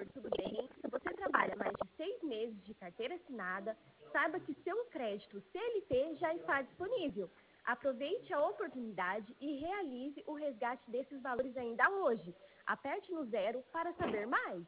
Senhor, tudo bem? Se você trabalha mais de 6 meses de carteira assinada, saiba que seu crédito CLT já está disponível. Aproveite a oportunidade e realize o resgate desses valores ainda hoje. Aperte no 0 para saber mais.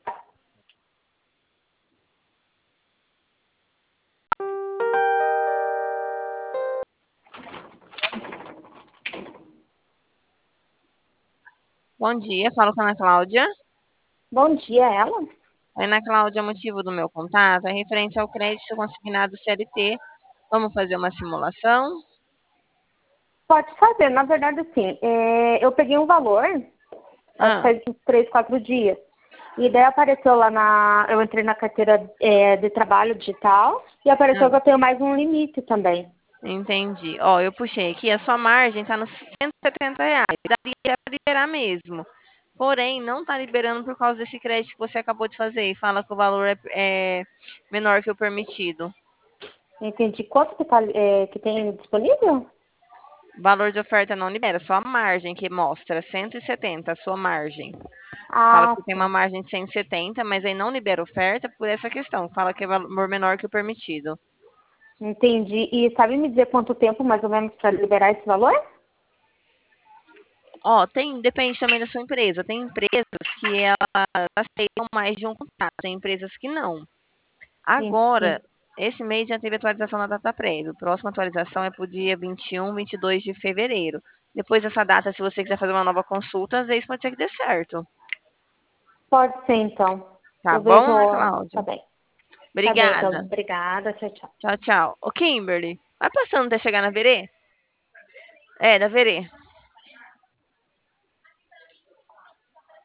Bom dia, falo com a Ana Cláudia. Bom dia, ela? Ana Cláudia, o motivo do meu contato é referente ao crédito consignado CLT. Vamos fazer uma simulação? Pode fazer, na verdade, assim, eu peguei um valor, acho que faz uns 3, 4 dias. E daí apareceu eu entrei na carteira de trabalho digital e apareceu que eu tenho mais um limite também. Entendi. Ó, eu puxei aqui, a sua margem está nos R$ 170. Daria para liberar mesmo. Porém, não está liberando por causa desse crédito que você acabou de fazer. E fala que o valor é menor que o permitido. Entendi. Quanto que tem disponível? Valor de oferta não libera, só a margem que mostra 170, a sua margem. Fala Ah, que tem tá. uma margem de 170, mas aí não libera oferta por essa questão. Fala que é valor menor que o permitido. Entendi. E sabe me dizer quanto tempo mais ou menos para liberar esse valor? Ó, depende também da sua empresa. Tem empresas que elas aceitam mais de um contrato, tem empresas que não. Entendi. Agora, esse mês já teve atualização da data prévia. A próxima atualização é para o dia 21, 22 de fevereiro. Depois dessa data, se você quiser fazer uma nova consulta, às vezes pode ser que dê certo. Pode ser, então. Tá Eu bom, vejo. Ana Cláudia? Tá bem. Tá bem, então. Obrigada. Obrigada. Tchau, tchau. Tchau, tchau. Ô, Kimberly, vai passando até chegar na Verê? É, da Verê.